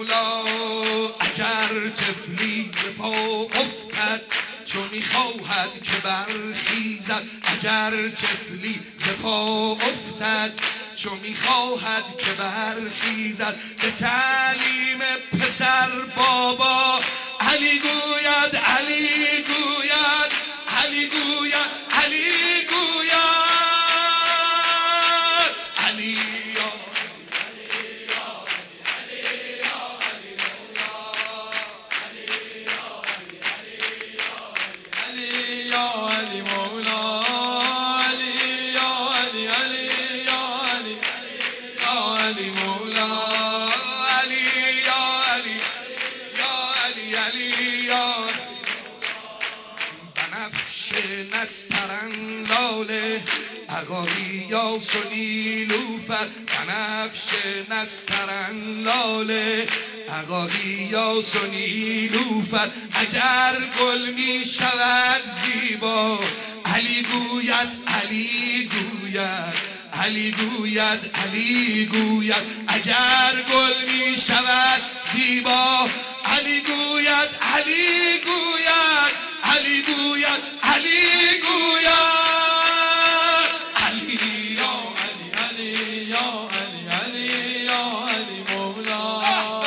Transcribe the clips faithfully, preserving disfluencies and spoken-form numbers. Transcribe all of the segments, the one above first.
مولا اگر طفلی به پا افتد چو میخواهد که برخیزد اگر طفلی ز پا افتد چو میخواهد که برخیزد به تعلیم پسر بابا علی گوید علی گوید علی گوید علی گوید علی یا علی مولا علی یا علی علی یا علی یا علی مولا علی یا علی یا علی علی یا بنفش نسترن لاله عقاری یا سنیلوفر بنفش نسترن لاله عقاری یا سنیلوفر اگر گل می شود زیبا علی گوید علی گوید علی گوید علی گوید اگر گل می شود زیبا علی گوید علی گوید علی گوید علی گوید علی یا علی علی یا علی علی یا علی مولا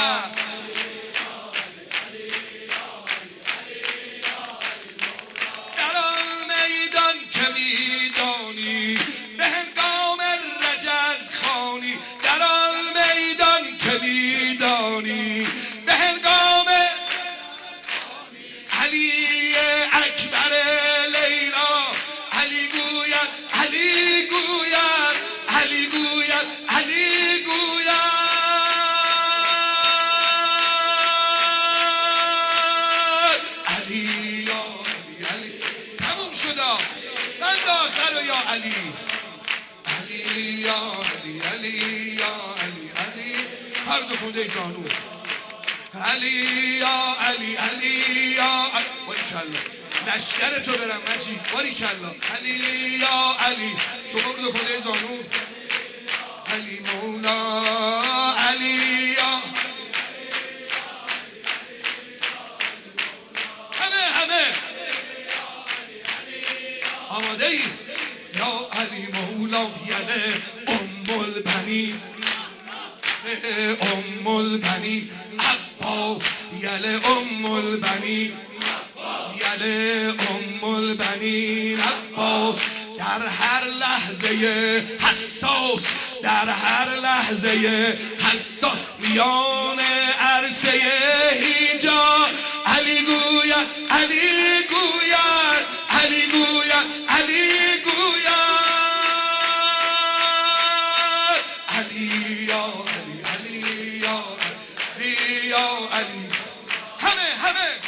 در آن میدان که میدانی به هنگام رجز خوانی در آن میدان که میدانی به هنگام علی اکبر لیلا علی گوید علی گوید علی گوید علی گوید علی یا علی علی تموم شدا بند آخر یا علی علی یا علی علی یا علی علی هر دو خونده زانو علی یا علی علی یا علی باری کلا لشکر تو برم مجید باری کلا علی یا علی شما دو خونده زانو علی مولا علی یا همه همه آماده ای یا علی مولا یله ام البنین ام البنین عباس یله ام البنین یله ام البنین عباس در هر لحظه حساس در هر لحظه حساس میان عرصه هیجا علی گوید علی گوید علی گوید علی گوید علی یا علی علی یا علی یا علی همه همه